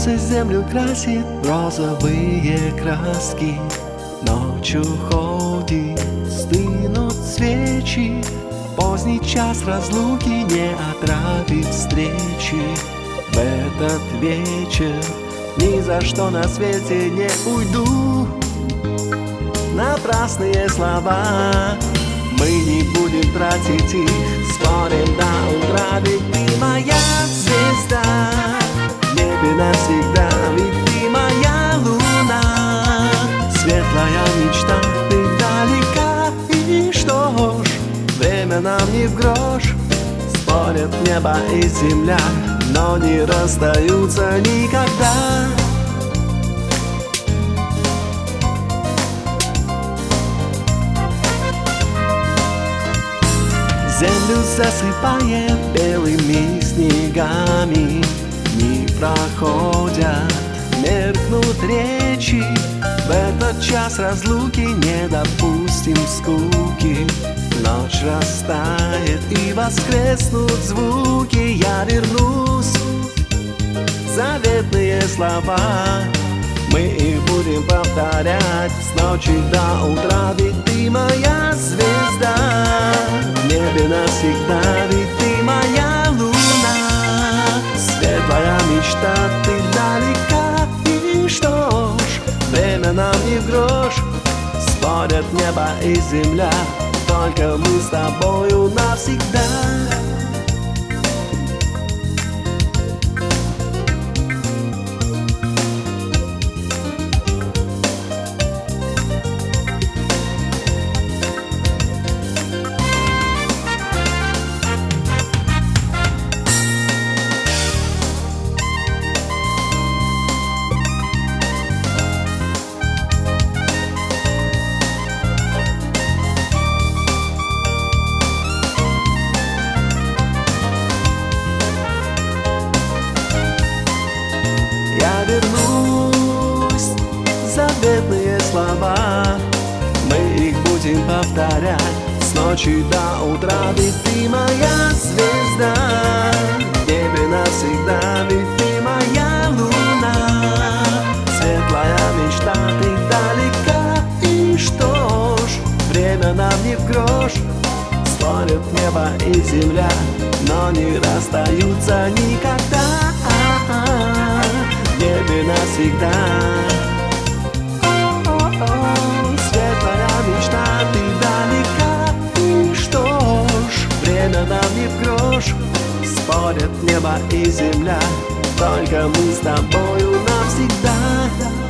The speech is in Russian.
Солнце землю красит розовые краски. Ночью ходит, стынут свечи. Поздний час разлуки не отравит встречи. В этот вечер ни за что на свете не уйду. Напрасные слова мы не будем тратить их. Спорим до утра, ведь ты моя звезда. В небе навсегда, ведь ты моя луна. Светлая мечта, ты далека. И что ж, время нам не в грош. Спорят небо и земля, но не расстаются никогда. Землю засыпает белыми снегами. Дни проходят, меркнут речи. В этот час разлуки не допустим скуки. Ночь растает и воскреснут звуки. Я вернусь, заветные слова мы их будем повторять с ночи до утра. Ведь ты моя звезда, в небе навсегда, ведь ты моя луна. Светлая мечта, ты далека. И что ж, время нам не в грош. Спорят небо и земля, только мы с тобою навсегда. Я вернусь, заветные слова мы их будем повторять с ночи до утра. Ведь ты моя звезда, в небе навсегда, ведь ты моя луна. Светлая мечта, ты далека. И что ж, время нам не в грош. Спорят небо и земля, но не расстаются никогда. В небе навсегда. Светлая мечта, ты далека. И что ж, время нам не в грош. Спорят небо и земля, только мы с тобою навсегда.